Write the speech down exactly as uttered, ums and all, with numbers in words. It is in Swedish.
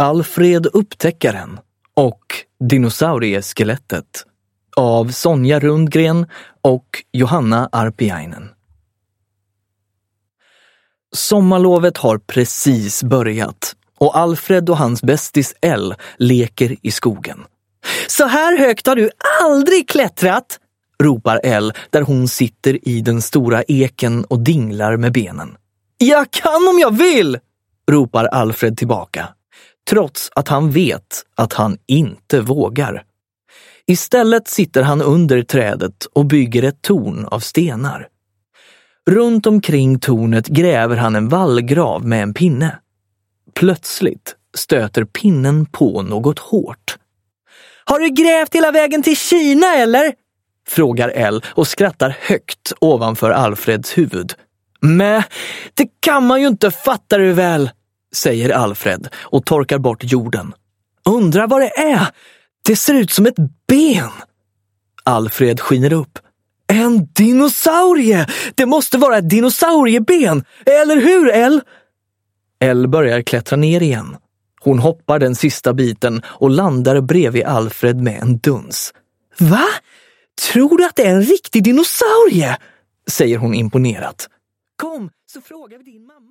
Alfred upptäckaren och dinosaurieskelettet av Sonja Rundgren och Johanna Arpiainen. Sommarlovet har precis börjat och Alfred och hans bästis Elle leker i skogen. Så här högt har du aldrig klättrat, ropar Elle där hon sitter i den stora eken och dinglar med benen. Jag kan om jag vill, ropar Alfred tillbaka, trots att han vet att han inte vågar. Istället sitter han under trädet och bygger ett torn av stenar. Runt omkring tornet gräver han en vallgrav med en pinne. Plötsligt stöter pinnen på något hårt. Har du grävt hela vägen till Kina eller? Frågar Elle och skrattar högt ovanför Alfreds huvud. Men det kan man ju inte, fattar du väl, säger Alfred och torkar bort jorden. Undrar vad det är? Det ser ut som ett ben. Alfred skiner upp. En dinosaurie! Det måste vara ett dinosaurieben, eller hur, Elle? Elle börjar klättra ner igen. Hon hoppar den sista biten och landar bredvid Alfred med en duns. Va? Tror du att det är en riktig dinosaurie? Säger hon imponerat. Kom, så frågar vi din mamma.